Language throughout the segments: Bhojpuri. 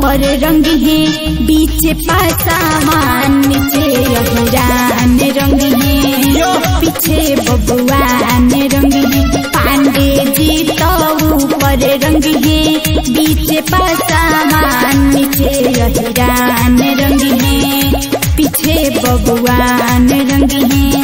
ऊपर रंग है बीच पासामान नीचे अहिरान रंग है पीछे बबुआन रंग है पांडे जी तो ऊपर रंग है बीच पासामान नीचे अहिरान रंग है पीछे बबुआन रंग है।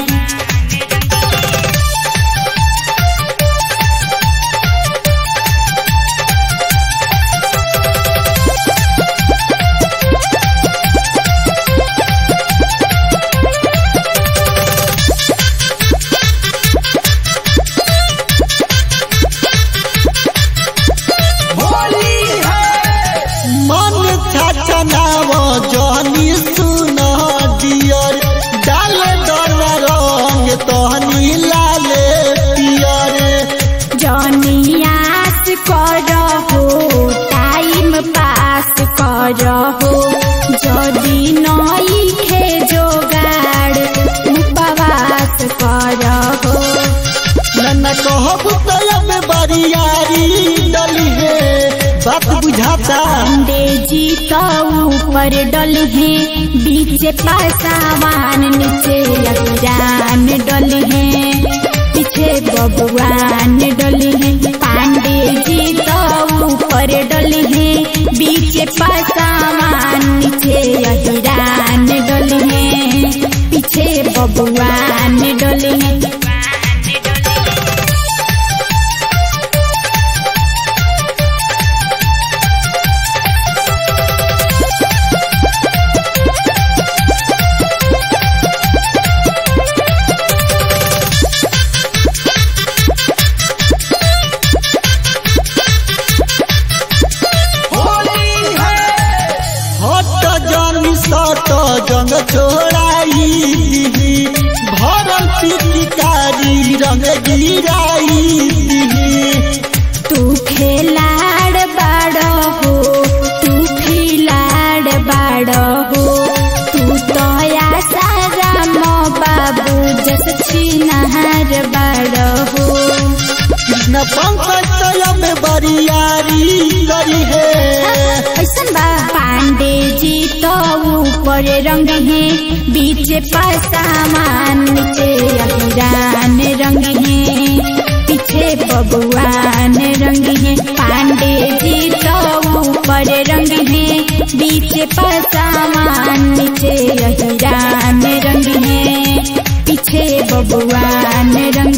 जहनी सुन दियर डाल दन रंग तहनी लाले पियर जहनी आस करहो टाइम पास करहो जदि नई खे जोगाड़ उपवास करहो नन्ना कहब तब बरियारी डली है बात बुझाता पांडे जी तो ऊपर डल है बीच पासावान नीचे अहिरान डल है पीछे बबुआन डल है पांडे जी तो ऊपर डल है बीच पासावान नीचे अहिरान डल है पीछे बबुआन डल है। सट जंग छोड़ाई भरल पिचकारी रंग गिराई तू खेलाड़ बाड़ हो तू खिलाड़ बाड़ हो तू तो आसाराम बाबू जस छिनार बाड़ हो कृष्ण पंकज तलब बरियारी करी है ऐसन बा पांडे जी तो ऊपर रंग है बीच पासामान नीचे अहिरान रंग है पीछे बबुआन रंग है पांडे जी तो ऊपर रंग है बीच पासामान नीचे अहिरान रंग है पीछे बबुआन रंग